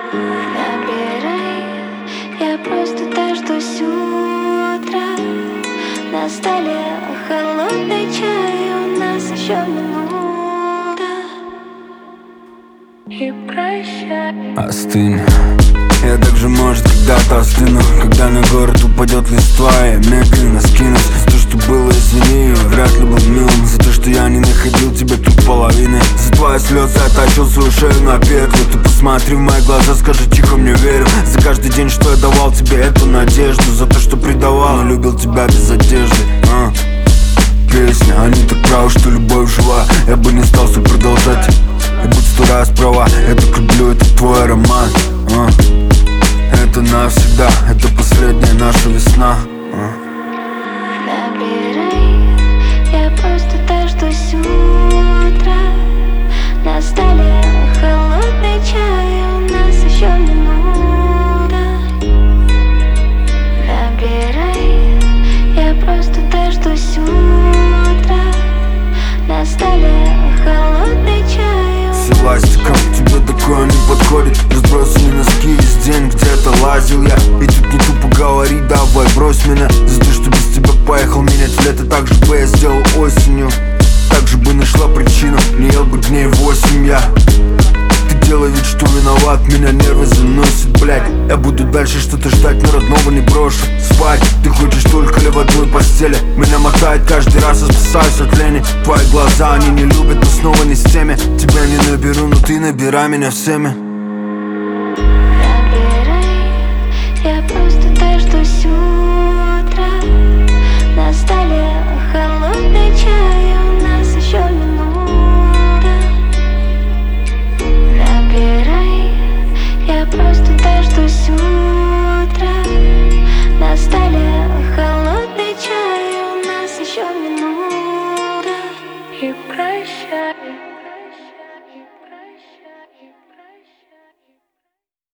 Набирай, я просто дождусь утра. На столе холодный чай, у нас еще минута. И прощай. Остынь. Я также, может, когда-то остыну, когда на город упадет листва. Я медленно скинусь. За то, что было, извини, я вряд ли был милым. За то, что я не находил тебя тут половины. За твои слезы я тащил свою шею на петлю. Ты посмотри в мои глаза, скажи тихо, мне верю. За каждый день, что я давал тебе эту надежду. За то, что предавал, но любил тебя без одежды. Песня, они так правы, что любовь жива. Я бы не стал все продолжать. И будь 100 раз права, я так люблю этот твой аромат. Это навсегда, это последняя наша весна. Набирай, я просто дождусь утра. На столе холодный чай, у нас еще минута. Набирай, я просто дождусь утра. На столе холодный чай. С эластиком тебе такое не подходит. Разбросаны носки весь день, где-то лазил я. И тут не тупо говорить, давай брось меня. За то, что без тебя поехал менять лето. Так же бы я сделал осенью. Так же бы нашла причину, не ел бы дней 8 я. Ты делай вид, что виноват, меня нервы заносит, блядь. Я буду дальше что-то ждать, но родного не брошу. Спать ты хочешь только ли в одной постели. Меня мотает каждый раз, я спасаюсь от лени. Твои глаза, они не любят, но снова не с теми. Тебя не наберу, но ты набирай меня всеми.